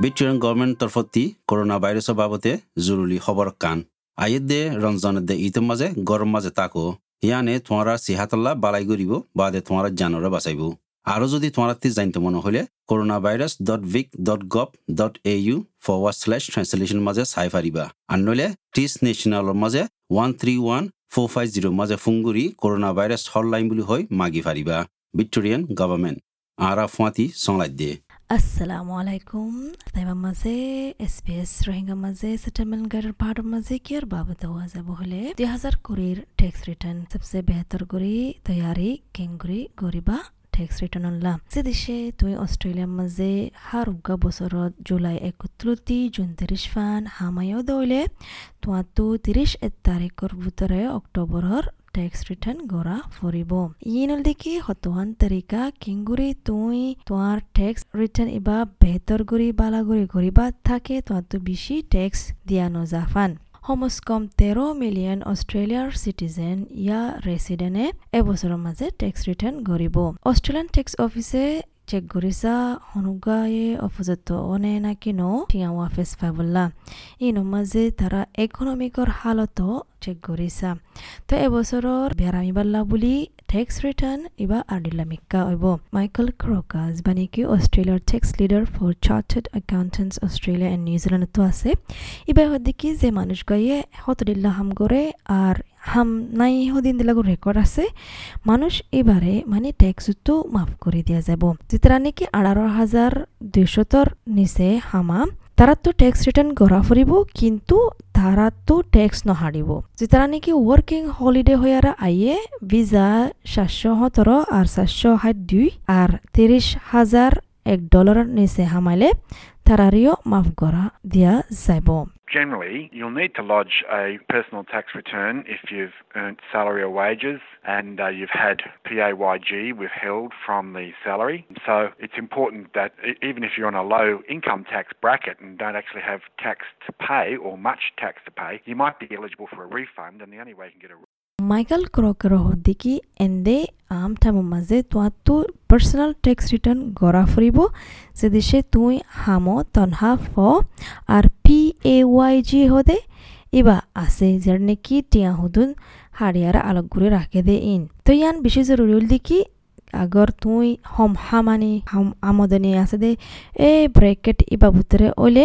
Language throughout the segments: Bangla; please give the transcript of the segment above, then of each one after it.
ভিক্টোরিয়ান গভর্নমেন্ট তরফতি করোনা ভাইরাসের বাবদে জরুরি খবর কান আইয়ে দে রমজানের দে ঈদের মাঝে গরম মাঝে তাকো ইয়ানে তোমারা সিহাতাল্লাহ বালাই করিব বাদে তোমারা জানরে বাঁচাইব আরো যদি তোমারা জানতে মনে হলে coronavirus.vic.gov.au/translation মাঝে চাই পারিবা আর নইলে টিস নেশনালৰ মাঝে 131450 মাঝে ফুংগুৰি করোনা ভাইরাস হটলাইন বুলি হয় মাগি পারিবা ভিক্টোরিয়ান গভর্নমেন্ট আরা ফাঁতি সংলাই দিয়ে আসসালামু আলাইকুম তাইবা মাঝে SBS রোহিঙ্গা মাঝে সেটেলমেন্ট গাইডের ভাড়ার মাঝে কি আর বাবদ হওয়া যাব হলে 2020 ট্যাক্স রিটার্ন সবচেয়ে বেহতর করি তৈয়ারি কেঙ্গুরি গরিবা ট্যাক্স রিটার্ন অনলা যে দেশে তুই অস্ট্রেলিয়ার মাঝে হার উগা বছরত জুলাই 31 জুন 30 ফান হামায়ও দইলে তো 30 তারিখর ভিতরে অক্টোবরের ট্যাক্স রিটার্ন গড়া ফরিব ইনল দেখি হতহান তরিকা কিংগুরি তুই তোমার ট্যাক্স রিটার্ন ইবা বেহতর করি বালাগুড়ি করিবা থাকে তো বেশি ট্যাক্স দিয়া নজাফান কম 13 মিলিয়ন অস্ট্রেলিয়ার সিটিজেন ইয়া রেসিডেন্টে এবছৰৰ মাঝে ট্যাক্স রিটার্ন গরিব অস্ট্রেলিয়ান ট্যাক্স অফিসে চেক কৰিছা হনুগায়ে অফিসত অনে নাকি ন টিয়া ওয়াফেস ফাবল্লা ইনো মাঝে তারা ইকোনমিকৰ হালত চেক কৰিছা তো এবছৰৰ বেৰামি বাল্লা বুলি ট্যাক্স রিটার্ন ইবা আর্ডিলামিকা হইব মাইকেল ক্রকাস বানিকি অস্ট্রেলিয়ার tax leader for chartered accountants Australia and New Zealand তো আছে ইবা হদিকি যে মানুষ গায়ে হতদিল্লা হাম করে আর হাম নাই হদিন দিলাগো রেকর্ড আছে মানুষ এবারে মানে ট্যাক্স তো মাফ করে দিয়া যাব যেটা নাকি 18,200 নিচে হামা তারা তো ট্যাক্স রিটার্ন করা ফুরিব কিন্তু তারা তো ট্যাক্স নহারিব যেটা নাকি ওয়ার্কিং হলিডে হইয়ারা আইয়ে ভিসা 717 আর 762 আর 30,001 ডলারের নিচে হামাইলে তারারিও মাফ করা দিয়া যাব Generally, you'll need to lodge a personal tax return if you've earned salary or wages and you've had PAYG withheld from the salary. So it's important that even if you're on a low income tax bracket and don't actually have tax to pay or much tax to pay, you might be eligible for a refund, and the only way you can get a Michael Croker হদ্দিকি এন্দে আম টাইমৰ মাঝে তো পার্সোনাল ট্যাক্স রিটার্ন গড়া ফুরিব যে দেশে তুই হামো তনহা ফ আর PAYG হদে ইবা আছে যার নাকি টিয়া হুদুন হাড়িয়ারা আলোক ঘুরে রাখে দে ইন তো ইয়ান বেশি জরুরি হল দেখি আগর তুই হম হামানি হাম আমদানি আছে দে এ ব্র্যাকেট ইবা ভিতরে ওলে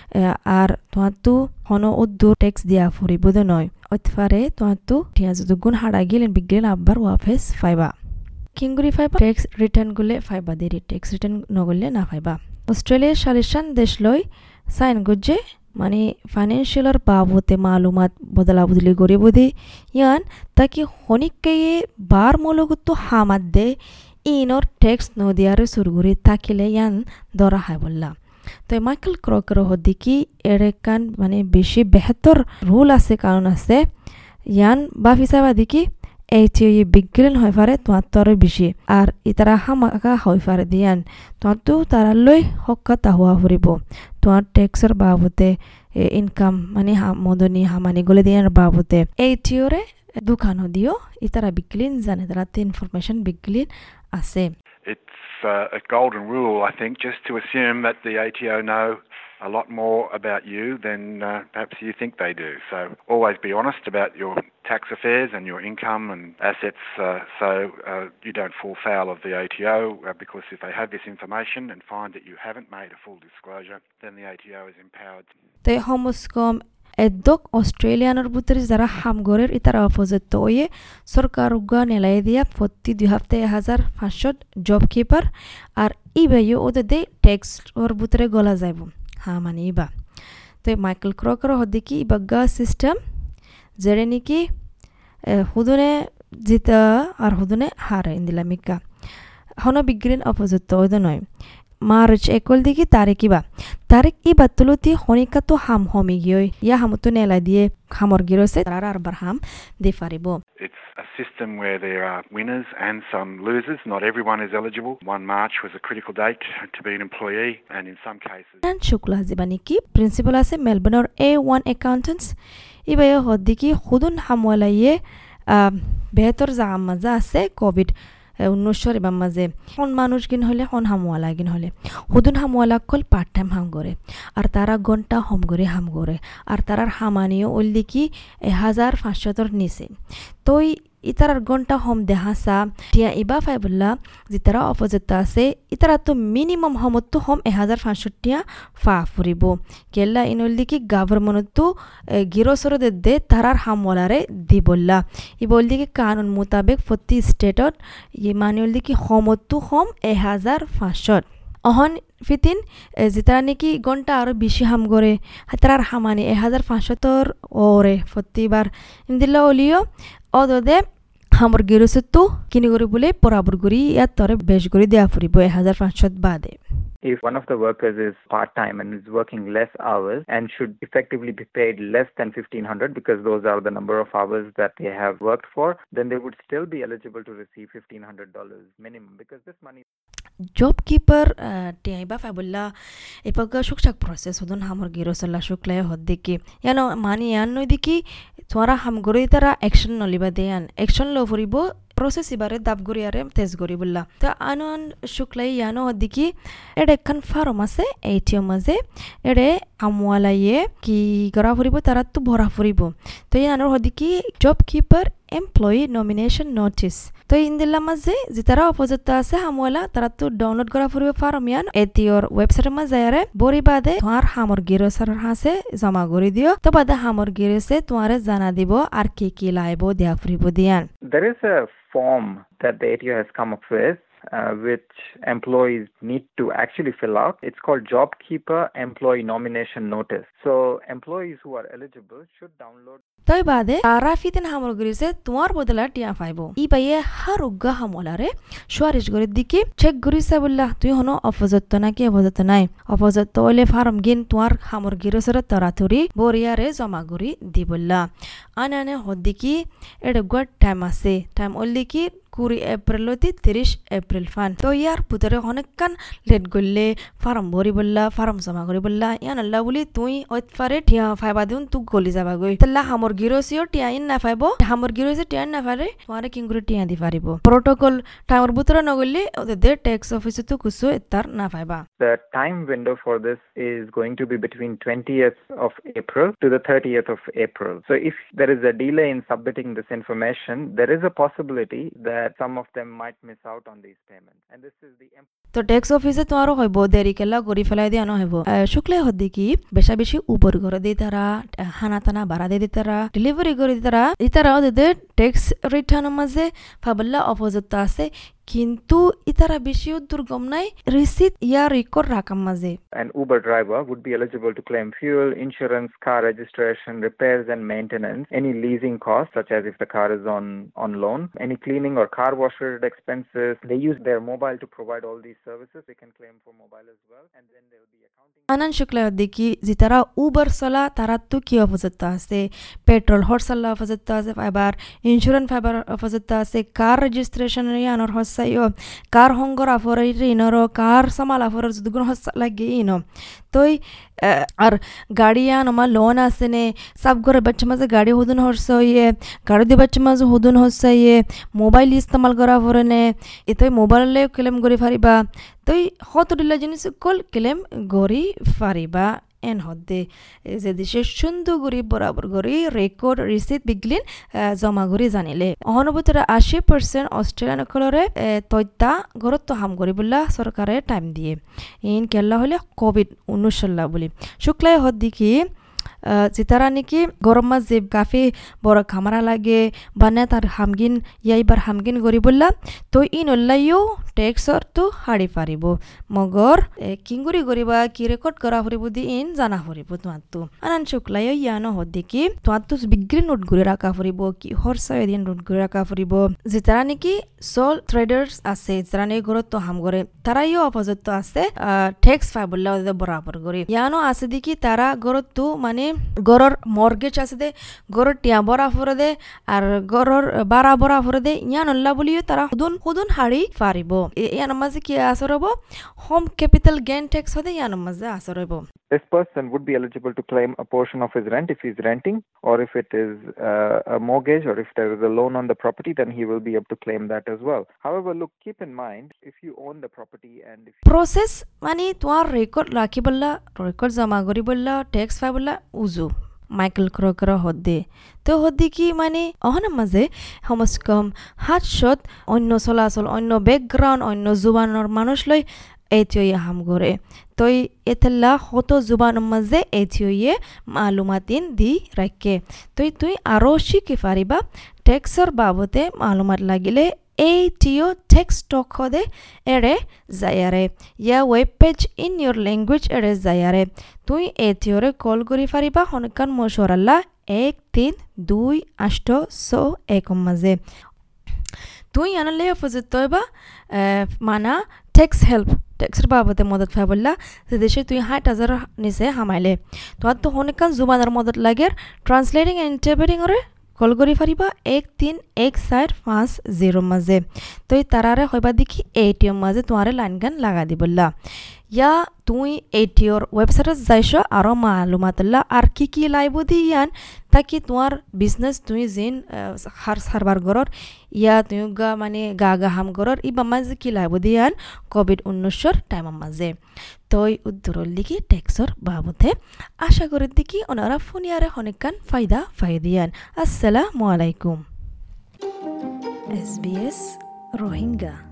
আর তোমার তো হন উদ্দুর ট্যাক্স দিয়া ফুরিব দে নয় অতফারে তোমার তো টিয়া যদি গুণ হারা গেলেন বিগলেন আবার ওয়াফেস ফাইবা কিংগুরি ফাইবা ট্যাক্স রিটার্ন গুলে ফাইবা দেরি ট্যাক্স রিটার্ন নগলে না ফাইবা অস্ট্রেলিয়ার সালিশান দেশ লই সাইন গজ্জে মানে ফাইন্যান্সিয়ালর বাবতে মালুমাত বদলা বদলি করিব দে ইয়ান তাকি হনিককে বার মলগুত হামাদ দে ইনর ট্যাক্স নদিয়ারে সুরগুরি থাকিলে ইয়ান দরা হয় বললা তো মাইকেল ক্রকার হদিকি এরেকান মানে বেশি বেহতর রুল আছে কারণ আছে ইয়ান বা হিসাবা দিকি এইটি বিজ্ঞান হয় পারে তোমার তো আরো বেশি আর ইতারা হামাকা হয় পারে দিয়ান তোমার তো তারা লই হকাতা হওয়া ফুরিব তোমার ট্যাক্সের বাবদে ইনকাম মানে মদনী হামানি গলে দিয়ার বাবদে এইটিওরে দোকানও দিও ইতারা বিজ্ঞান জানে তারা ইনফরমেশন বিজ্ঞান আছে It's a golden rule, I think, just to assume that the ATO know a lot more about you than perhaps you think they do. So always be honest about your tax affairs and your income and assets so you don't fall foul of the ATO because if they have this information and find that you haven't made a full disclosure, then the ATO is empowered. They homoscom এদক অস্ট্রেলিয়ানের ভিতরে যারা হামগরের ইতারা অপোজিট ওয়ে সরকার উগা নেলাই দিয়া প্রতি 2 হপ্তাহে 1,500 জব কিপার আর ইবাইও ওদের দে ট্যাক্স ওর ভিতরে গলা যাইব হ্যাঁ মানে ইবা তো মাইকেল ক্রকার হদিকি ইবাগা সিস্টেম যেটা নাকি হুদুনে জিতা আর হুদুনে হারে ইন্দিলামিকা হন বিজ্ঞান অপোজিট ওদের নয় মার্চ 1 দিকে তারিখ ইবা তুলতি হনিকা তো হাম হমি গিয়ে ইয়া হামতো নেলা দিয়ে খামর গিরছে তারা আরবার হাম দে পারিব It's a system where there are winners and some losers. Not everyone is eligible. 1 March was a critical date to be an employee and in some cases Shukla জীবানি কি প্রিন্সিপাল আছে মেলবোর্নের A1 অ্যাকাউন্টেন্টস ইবা হদিকি খুদুন হামওয়ালাইয়ে বেহতর জামাজা আছে কোভিড 1900 এবার মাঝে হন মানুষ গিন হলে হন হামওয়ালা গিন হলে হুদুন হামওয়ালা কল পার্ট টাইম হাম করে আর তারা ঘন্টা হম করে আর তারার হামানিও ওল্লি কি 1500 নিচে তো ইতারার ঘন্টা হম দেহাসা টিয়া ইবা ফাইবুল্লা যেতারা অপোজিটটা আছে ইতারা তো মিনিমাম হমত তো হম 1500 টিয়া ফা ফুরিব কেল্লা ইনল্লি কি গভর্নমেন্ট তো গিরোসর দে তারার হামওয়ালারে দিবল্লা ই বললি কি কানুন মোতাবেক প্রতি স্টেটত ই মানিউল্লি কি হমত তো হম 1500 অহন ফিতিন যেতারা নাকি ঘন্টা আরো বেশি হাম করে তারার হামানি 1500 ওরে প্রতিবার ইমদিল্লা ওলিও অদদে হামর গিরুসতো কিনি করে বলে পরাবর করি ইয়াত তরে বেশ করে দেয়া ফুরিব 1500 বাদে If one of the workers is part-time and is working less hours and should effectively be paid less than 1,500 because those are the number of hours that they have worked for, then they would still be eligible to receive $1,500 minimum because this money job keeper tiaiba fabulla epaga shukshak process hodon hamor girosalla shuklay hoddiki yano mani yanno diki twara ham gori tara action noliba deyan action lo furibo process ibare dab gori are tes gori bulla ta anon shuklay yano hoddiki ede kan farom ase ATM maze ede amwala ye ki gora furibo tara tu bhora furibo to yanor hoddiki job keeper employee nomination notice তো ইনদিল্লা মাঝে যেতারা অপোজিটটা আছে হামওয়ালা তারা তো ডাউনলোড করা ফুরবে ফার্ম ইয়ান এটিওর ওয়েবসাইটের মাঝে আরে বরি বাদে তোমার হামর গিরোসার হাসে জমা করে দিও তো বাদে হামর গিরোসে তোমারে জানা দিব আর কি লাইব দেয়া ফুরিব দিয়ান There is a form that the ATO has come up with which employees need to actually fill out. It's called Job Keeper Employee Nomination Notice. So employees who are eligible should download তাই বাদে তারা ফিতেন হামর গরিসে তোমার বদলা টিয়া পাইবো ই পাইয়ে হার উগ্গা হামলারে সুয়ারিশ গরির দিকে চেক গরিসে বললা তুই হনো অপজত্ত নাকি অপজত্ত নাই অপজত্ত হইলে ফার্ম গিন তোমার হামর গিরসের তরাতুরি বরিয়ারে জমা গরি দি বললা আনানে হদ্দিকি এটা গুড টাইম আছে টাইম ওল্লি কি 20 এপ্রিল হতে 30 এপ্রিল ফান তো ইয়ার পুতরে অনেকখান লেট গললে ফার্ম ভরি বললা ফার্ম জমা করি বললা ইয়ান আল্লাহ বলি তুই ওইফারে টিয়া ফাইবা দিন তুই গলি যাবা গই তাল্লা হামর গিরোসিও টিয়া ইন না ফাইবো হামর গিরোসি টিয়া না ফারে তোমারে কিংগুরি টিয়া দি পারিব প্রোটোকল টাইমর ভিতরে নগলি ওদের ট্যাক্স অফিসে তো কুসু এতার না ফাইবা The time window for this is going to be between 20th of April to the 30th of April. So if there is a delay in submitting this information, there is a possibility that some of them might miss out on these payments. And this is the তো ট্যাক্স অফিসে তোমারও হইব দেরি কেলা গরি ফেলাই দিয়ে আনো হইব শুক্লে হদ্দি কি বেশা বেশি উপর করে দিই তারা হানা টানা বাড়া দিয়ে তারা ডেলিভারি করে তারা ইতারা ওদের ট্যাক্স রিটার্নের মাঝে ফাবল্লা অপোজিটটা আছে কিন্তু ইতারা বেশিও দুর্গম নাই রিসিট ইয়া রেকর্ড রাখার মাঝে An Uber driver would be eligible to claim fuel, insurance, car registration, repairs and maintenance, any leasing costs such as if the car is on loan, any cleaning or car wash related expenses. They use their mobile to provide all these services. They can claim for mobile as well, and then there will be accounting. আনান শুক্লা দেখি যে তারা উবার চলা তারা তো কি অপোজিটটা আছে পেট্রোল হট চলা অপোজিটটা আছে ফাইবার ইন্স্যুরেন্স ফাইবার অপোজিটটা আছে কার রেজিস্ট্রেশন ইয়ানোর হসাইও কার হংগর আফরে ইনর কার সামাল আফরে দুগুণ হস লাগে ইনো তোই আর গাড়ি আন আমার লোন আছে নে সব ঘরে বাচ্চা মাঝে গাড়ি হুদুন হরসাইয়ে গাড়ি দিয়ে বাচ্চা মাঝে হুদুন হরসাইয়ে মোবাইল ইস্তেমাল করা ফরে নে এতই মোবাইলে ক্লেম করে ফারিবা তই হতদিল্লা জিনিস কল ক্লেম গরি ফারিবা এন হদ্দে যে দেশে সুন্দর গরি বরাবর গরি রেকর্ড রিসিট বিগলিন জমা গরি জানিলে অহনুভূতরা 80% অস্ট্রেলিয়ান অকলরে তৈতা ঘরত হাম গরি বললা সরকারে টাইম দিয়ে ইন কেল্লা হলে COVID-19 বলি শুক্লাই হদ্দি কি যেতারা নাকি গরম মাছ যে কাফি বড় খামারা লাগে বানে তার হামগিন ইয়াইবার হামগিন গরি বললা তো ইন অল্লাইও ট্যাক্সর তো হাড়ি পারিব মগর কিংগুরি গরিবা কি রেকর্ড করা ফুরিব দি ইন জানা ফুরিব তোমার তো আনান শুক্লাই ইয়ানো হদ্দি কি তোমার তো বিক্রি নোট ঘুরে রাখা ফুরিব কি হরসা এদিন নোট ঘুরে রাখা ফুরিব যেতারা নাকি সোল ট্রেডার্স আছে যারা নাকি ঘরত তো হাম করে তারাইও অপোজিট আছে ট্যাক্স পাই বললা ওদের বরাবর গরি ইয়ানো আছে দেখি তারা ঘরত তো মানে গরর মর্গেজ আছে দে গরর টিয়া বরা ফরে দে আর গরর বারা বরা ফরে দে ইয়ান আল্লাহ বলিও তারা হুদুন হাড়ি পারিব ইয়ান মাঝে কি আসর হব হোম ক্যাপিটাল গেইন ট্যাক্স হতে ইয়ান মাঝে আসর হইব this person would be eligible to claim a portion of his rent if he's renting, or if it is a mortgage or if there is a loan on the property, then he will be able to claim that as well. However, look, keep in mind, if you own the property and if process মানে তোমার রেকর্ড রাখিবলা রেকর্ড জমা করিবলা ট্যাক্স পাইবলা উজু মাইকেল ক্রকের হদ্দে তো হদ্দি কি মানে অহনার মাঝে কমস কম 700 অন্য চলাচল অন্য বেকগ্রাউন্ড অন্য জুবানৰ মানুষ লৈ এথিওয়ে হাম করে তই এতেলা কত জুবানৰ মাঝে এথিওয়ে মালুমাতিন দি রাখে তুই আরো শিখি পারিবা ট্যাক্সৰ বাবতে মালুমাত লাগিলে ATO text talk hode ere zayare ya web page in your language ere zayare tui ATO re call kori pariba honkan moshoralla 13286 maze tui anale fuzitoiba mana text help টেক্সর বাবদে মদত পাবলা যে দেশে তুই 60,000 নিচে হামাইলে তো honkan জুবানৰ মদত লাগে ট্রান্সলেটিং এন্ড ইন্টারপ্রেটিং রে কল কৰি পাৰিবা 13150 মাঝে তই তারারে হইবা দেখি এটিএম মাঝে তোমারে লাইন গান লাগা দিবলা ইয়া তুই এটিওর ওয়েবসাইটত যাইছো আর মালুমাতলা আর কি লাইব দিয়ান তাকি তোমার বিজনেস তুই জিন হার সার্ভার গরর ইয়া তুই গা মানে গা হাম গরর ইবা মাঝে কি লাইব দিয়ান কোভিড-19 টাইম মাঝে তই উদ্দরল লিখি ট্যাক্সর বাবদে আশা করি দেখি ওনারা ফোনিয়ারে অনেকখান ফায়দিয়ান আসসালামু আলাইকুম SBS রোহিঙ্গা